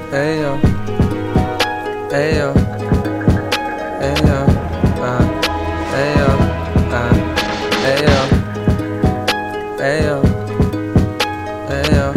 Ayo, ayo, ayo, ayo, ayo, ayo, ayo,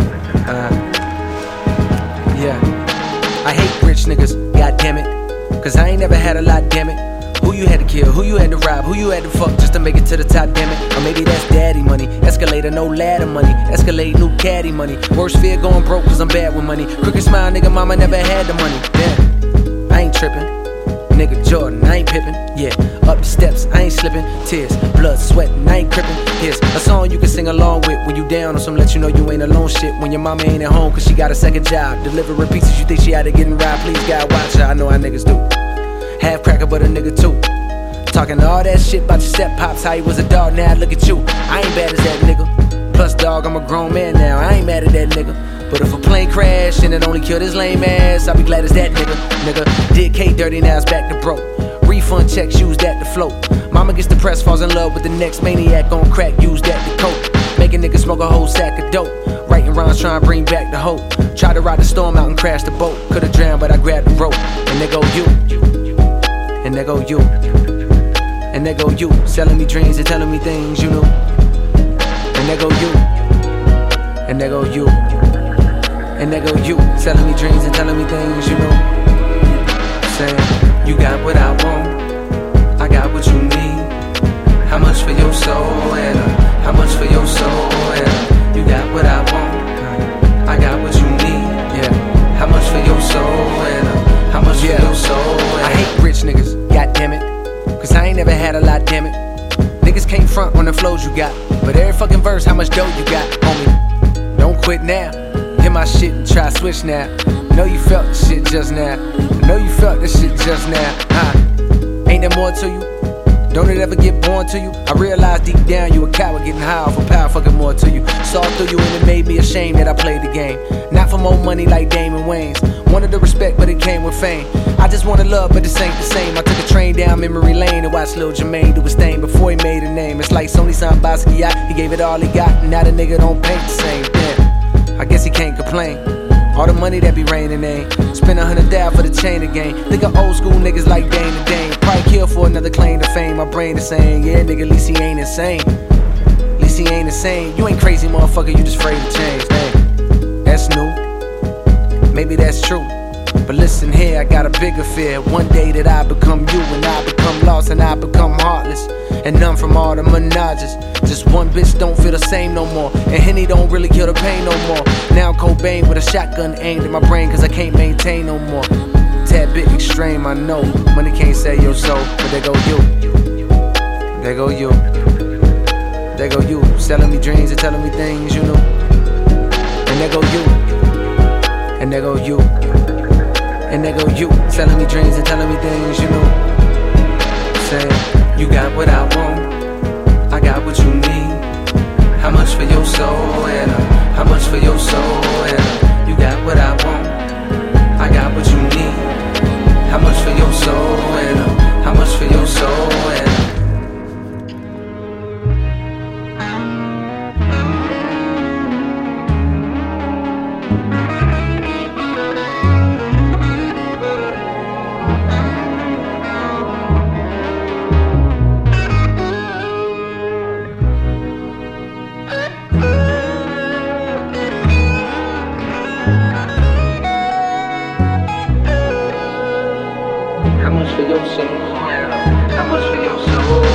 yeah. I hate rich niggas, goddamn it. Cause I ain't never had a lot, damn it. Who you had to kill, who you had to rob, who you had to fuck just to make it to the top, damn it. Or maybe that's daddy money, escalator, no ladder money, escalate, new caddy money. Worst fear going broke cause I'm bad with money. Crooked smile, nigga, mama never had the money. Damn, I ain't tripping. Nigga Jordan, I ain't pippin', yeah. Up the steps, I ain't slippin'. Tears, blood, sweatin', I ain't crippin'. Here's a song you can sing along with when you down on some let you know you ain't alone shit. When your mama ain't at home cause she got a second job, delivering pizzas you think she out of getting robbed. Please God watch her, I know how niggas do. Half cracker but a nigga too. Talking all that shit about your step pops, how he was a dog, now look at you. I ain't bad as that nigga. Plus dog, I'm a grown man now, I ain't mad at that nigga. But if a plane crash and it only killed his lame ass, I'll be glad as that nigga. Did K dirty, now it's back to broke. Refund checks, use that to float. Mama gets depressed, falls in love with the next maniac on crack, use that to cope. Make a nigga smoke a whole sack of dope. Writing rhymes trying to bring back the hope. Try to ride the storm out and crash the boat. Could've drowned but I grabbed the rope. And there go you. And there go you. And there go you. Selling me dreams and telling me things you knew. And there go you. And there go you. And there go you. Selling me dreams and telling me things you know. Saying, you got what I want, I got what you need. How much for your soul, and how much for your soul, and you got what I want, I got what you need. Yeah, how much for your soul, and how much for your soul, and I hate rich niggas, goddamn it. Cause I ain't never had a lot, damn it. Niggas can't front on the flows you got, but every fucking verse, how much dough you got, homie. Don't quit now. Hit my shit and try switch now. Know you felt the shit just now. I know you felt this shit just now. Ain't there more to you? Don't it ever get born to you? I realize deep down you a coward getting high off a power fucking more to you. Saw through you and it made me ashamed that I played the game. Not for more money like Damon Wayans. Wanted the respect but it came with fame. I just wanted love but this ain't the same. I took a train down memory lane and watched Lil Jermaine do his thing before he made a name. It's like Sony signed Basquiat. He gave it all he got and now the nigga don't paint the same. Damn, I guess he can't complain. All the money that be raining ain't. Spend $100 for the chain again. Think of old school niggas like Dame to Dame. Probably kill for another claim to fame. My brain is saying, yeah, nigga, at least he ain't insane. At least he ain't insane. You ain't crazy, motherfucker, you just afraid to change. Dang, that's new. Maybe that's true. But listen here, I got a bigger fear. One day that I become you and I become lost and I become heartless. And none from all the menages. Just one bitch don't feel the same no more. And Henny don't really kill the pain no more. Now I'm Cobain with a shotgun aimed at my brain cause I can't maintain no more. Tad bit extreme, I know. Money can't save your soul, but there go you. There go you. There go you. Selling me dreams and telling me things you know. And there go you. And there go you. And there go you. Selling me dreams and telling me things you know. Saying, you got what I want, I got what you need. How much for your soul, and how much for your soul, and you got what I want, I got what you need. How much for your soul, and how much for your soul, and how much for your soul? How much for your soul?